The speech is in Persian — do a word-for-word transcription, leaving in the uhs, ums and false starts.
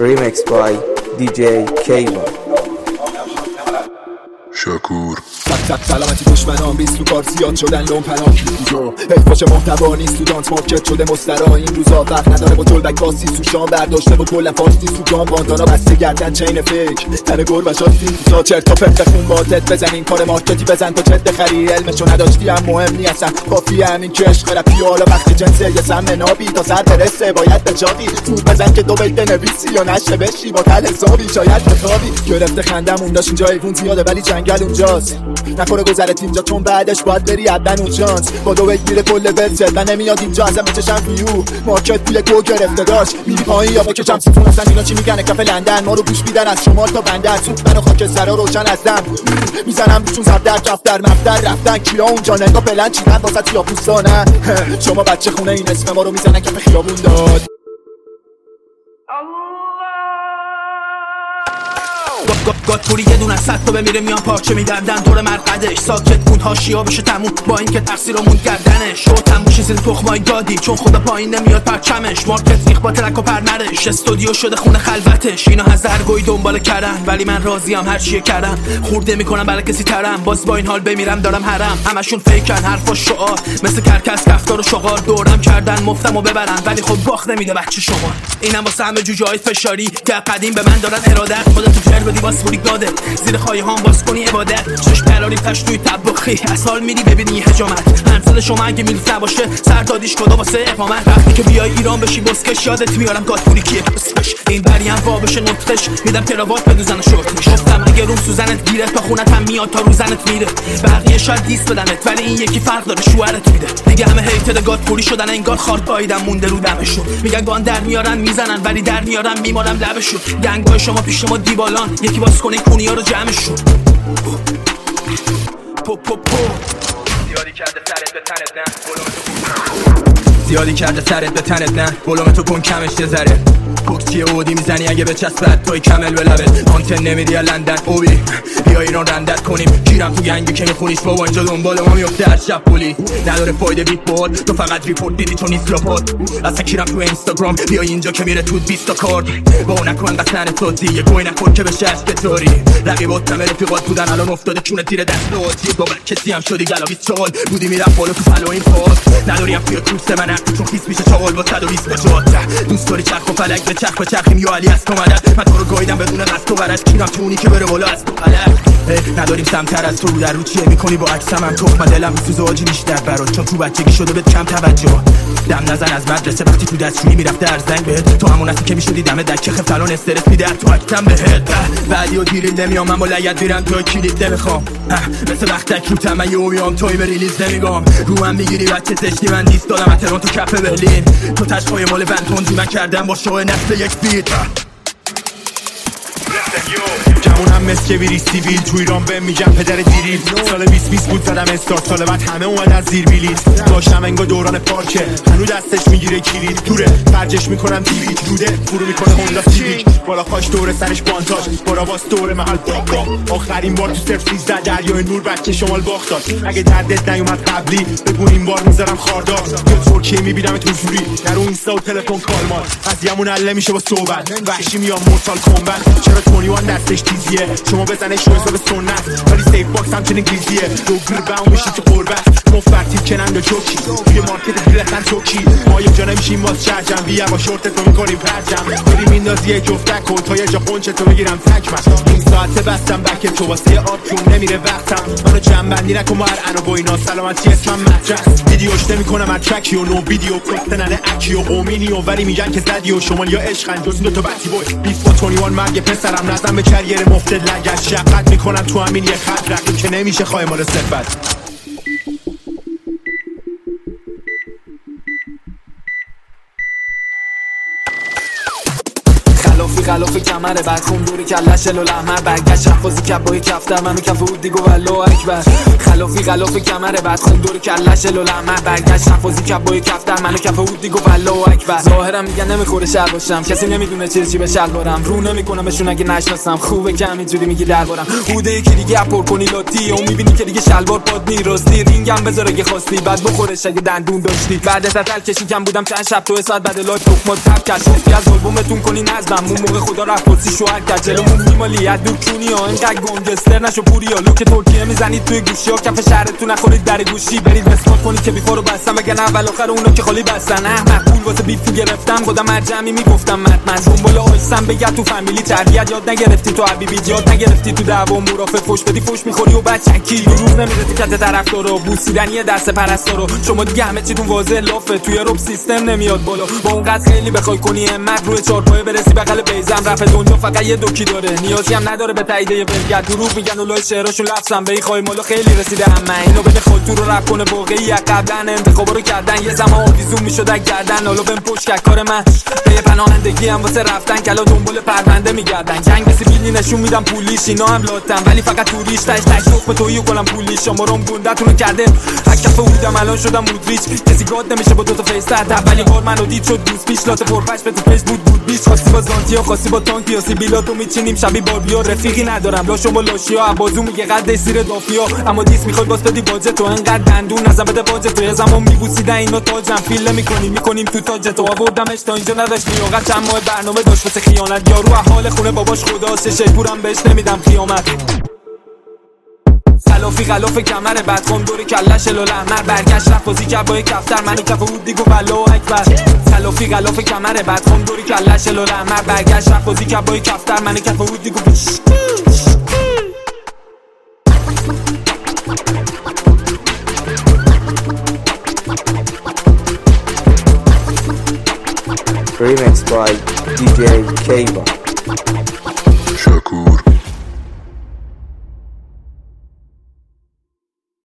Remix by دی جی کیوان. شکور سلامتی دشمنان بیست تو کار زیاد شدن لون پناه کلیدو حیفاش محتوا نیست تو دانس مارکت شده مسترا این روزا وقت نداره با جلبک باسی سوشان برداشته با کل فارسی سوگان باندانا بسته گردن چین فکر تن گل و شاد فیلم تا چرت تا پرت خون بازت بزن این کار مارکتی بزن تا چت بخری علمشو نداشتی هم مهم نی اصلا کافیه همین که عشق رپی حالا وقت جنسه یه سم نابی تا سر برسه باید بچاقی تو بزن که دو بیت بنویسی یا نشه بشی با تل حسابی شاید بخوابی گرفته خندمون داشت اینجا ایوون زیاده ولی جنگل اونجاست نخوره گذرت اینجا چون بعدش باید بری عدن اون چانس با دو بگیره کل ورزت من نمیاد اینجا ازم بچشم ویو مارکت پول گو گرفته داشت میری پایین یا با کشم سیفون هستن اینا چی میگن کف لندن ما رو گوش میدن از شمال تا بندر سوپ منو خاک سرا روشن هستم میزنم روشون زب در کفتر مفتر رفتن کیا اونجا نگا پلن چیدن واسه تیاپوستانه شما بچه خونه این اسم ما رو میزنن کف خیابون داد گاتوری یه دونه صد تا بمیره میان پارچه میدردن دور مرقدش ساکت بود هاشیا بشه تموم با این که تقصیرمون گردنش شو تموش زیر تخمای گادی چون خدا پایین نمیاد پرچمش مارکت ریخ با ترک و پرنرش استودیو شده خونه خلوتش اینا هزارگوی دنبال کردن ولی من راضیم هر چیه کردم خورده میکنم برای کسی ترم باز با این حال بمیرم دارم حرم همشون فیکن حرفا شعار مثل کرکس کفتار و شغال دورم کردن مفتمو ببرن ولی خب باخت نمیده بچه شما اینم واسه همه جوجه های فشاری که قدیم به من دارن ارادت خودت جر بدی باز فوری داده زیر خواهی هم باز کنی عبادت چش پراری پش توی طبخی اصال میری ببینی هجامت منزل شما اگه میلف نباشه سردادیش کدا واسه اقامت وقتی که بیای ایران بشی بسکش یادت میارم گاتپوری کیه اسمش این بریم وا بشه نطقش میدم کراوات بدوزن و شورت میشه گفتم اگه روم سوزنت گیره تا خونت هم میاد تا روزنت میره بقیه شاید دیس بدنت ولی این یکی فرق داره شوهرت میده دیگه همه هیتر گاتپوری شدن انگار خارت بایدم مونده رو دمشون میگن گان در میارن میزنن ولی در میارن میمارم لبشون گنگای شما پیش ما دیوالان یکی باز کنه کونیا رو جمعشون پو پو پو زیادی کرده سرت به تنت نه زیادی کرده سرت به تنت نه بلوم تو کن کمش یه ذره پوکسی اودی میزنی اگه به چسبت توی کمل به لبت آنتن نمیدی لندن اوبی بیا ایران رندت کنیم گیرم تو گنگی که میخونیش بابا اینجا دنبال ما میفته هر شب پولی نداره فایده بیت بود تو فقط ریپورت دیدی تو نیست لاپات اصلا کیرم تو اینستاگرام بیا اینجا که میره تو بیست تا کارد با نکن بسن توتی یه گوی نکن که بشه از کتاری رقیبات تمه رفیقات بودن الان افتاده چونه تیر دست لوتی بابا کسی هم شدی گلا بیست چال بودی میرم بالا تو پلو این پاس نداری هم توی کورس من چون خیس میشه چاقال با صد و بیست بجات دوست داری چرخ و فلک به چرخ به چرخیم یا علی از تو مدد من تو رو گایدم بدون قصد و برش کیرم تو اونی که بره بالا از تو فلک نداریم سمتر از تو رو در رو چیه میکنی با عکسم هم تخمه دلم میسوزه آجی بیشتر برات چون تو بچگی شده بهت کم توجه دم نزن از مدرسه وقتی تو دستشویی میرفته هر زنگ بهت تو همون هستی که میشدی دم دکه خفت الان استرس میده تو حکم بهت بعدی و دیریل نمیام من با لگت میرم توی کلید نمیخوام مثل وقتک رو تمه و میام توی به ریلیز نمیگم رو هم میگیری بچه زشتی من دیست دادم اتران تو کف برلین تو تشقای مال بنتونزی من کردم با شو نسل یک بیت جمونم مثل که بیری سیویل تو ایران بهم میگم پدر دیریل سال بیست بیست بود زدم استارت سال بعد همه اومد از زیر بیلیت داشتم انگار دوران پارکه هنو دستش میگیره کلید دوره فرجش میکنم تیویک روده فرو میکنه هوندا سیویک بالا خاش دور سرش بانتاج باراواس دور محل باقا آخرین بار تو صرف سیزده دریای نور بچه شمال باختاد اگه دردت نیومد قبلی بگو این بار میذارم خاردار یا ترکیه میبینم تو زوری نرو اینستا و تلفن کالمال قضیه‌مون حل میشه با صحبت وحشی میام مورتال کامبت چرا بیست و یک دستش تیزیه شما بزنه شو حساب سنت ولی سیف باکس همچنین گریزیه دو گرباو میشی تو قربت مفرتی کنند و چوکی توی مارکت بیلتن چوکی ما یه جا نمیشیم باز شرجم بیا با شورتت رو میکنیم پرجم بری میندازی یه جفتک و تا یه جا قنچه تو بگیرم تکمت این ساعته بستم بکه تو واسه آب چون نمیره وقتم منو جنبندی نکن ما هر انا با اینا سلامتی اسمم مدرس ویدیوش نمیکنم هر ترکی و نو ویدیو کستنن اکی و قومینی و ولی میگن که زدی و شمالی ها عشقن جز این دو تا بطی بوی بیست با بیست و یک مرگ پسرم نزن به کریر مفت لگش شقت میکنم تو همین یه خط رقیم که نمیشه خواهی مال صفت خلافی خلافی کمره بعد خون دوری کلش لول احمر برگشت شفازی کبای کفتر منو کف و دیگو والله اکبر خلافی خلافی کمره بعد خون دوری کلش لول احمر برگشت شفازی کبای کفتر منو کف و دیگو والله اکبر ظاهرم میگن نمیخوره شر باشم کسی نمیدونه چه چی به شلوارم رو نمیکنم بهشون اگه نشناسم خوبه که همینجوری میگی دربارم بوده یکی دیگه اپور کنی لاتی اون میبینی که دیگه شلوار پاد میراستی رینگم بذار اگه خواستی بعد بخورش اگه دندون داشتی بعد از تل کشی کم بودم چند شب تو ساعت بعد لایو پوک مود تپ کش از آلبومتون کنی نظم اون موقع خدا رفت پرسی شوهر کرد جلومون میمالی از دور کونی ها اینقدر گنگستر نشو پوری ها لوک ترکیه میزنید توی گوشی ها کف شهرتون نخورید در گوشی برید مسواک کنید که بیفا رو بستن بگن اول آخر اونا که خالی بستن احمق پول واسه بیفی گرفتم خودم هر جمعی میگفتم مطمئن دنبال آیسم بگرد تو فامیلی تربیت یاد نگرفتی تو حبیبی یاد نگرفتی تو دعوا مرافع فوش بدی فوش میخوری و بچکی دروغ نمیرسی کت طرفدارا بوسیدنی دست پرستارا شما دیگه همه چیتون واضح لافه توی رب سیستم نمیاد بالا با اونقدر خیلی بخوای کنی همت روی چهارپایه برسی بغل بیزم رپ دنیا فقط یه دوکی داره نیازی هم نداره به تایید ولگرد دروغ میگن و لای شعراشون لفظم به این خواهی مالا خیلی رسیده همه اینو بده خود تو رو رپ کنه واقعی قبلا انتخابا رو کردن یه زمان آویزون میشد گردن حالا بهم پشت کرد کار من به پناهندگی هم واسه رفتن کلا دنبال پرونده میگردن جنگ به سیبیلی نشون میدم پولیش اینا هم لاتن ولی فقط توریش تاش تاش تخم تویی کنم پولیش شما رو گندتون کرده هک بودم الان شدم مودریچ کسی گاد نمیشه با دو تا فیس تحت اولین بار منو دید شد دوست پیش لات پرپش به تو پیش بود بود بیش خاصی با زانتیا خاصی با تانک یا سیبیلاتو میچینیم شبی باربیا رفیقی ندارم لا شما لاشیا بازو میگه قد سیر دافیا اما دیس میخواد باز بدی باجه تو انقدر دندون نزن بده باجه تو یه زمان میبوسیدن اینو تاجم فیل میکنیم میکنیم تو تاج تو آوردمش تا اینجا نداشت لیاقت چند ماه برنامه داشت واسه خیانت یارو حال خونه باباش خداست شیپورم بهش نمیدم خیامت سلافی غلاف کمر بعد خون دور کلش لال احمر برگشت رفت بازی کرد با یک کفتر منو کف بود دیگو بلا اکبر سلافی غلاف کمر بعد خون دور کلش لال احمر برگشت رفت بازی کرد با یک کفتر منو کف بود دیگو Remixed by D J Kayva.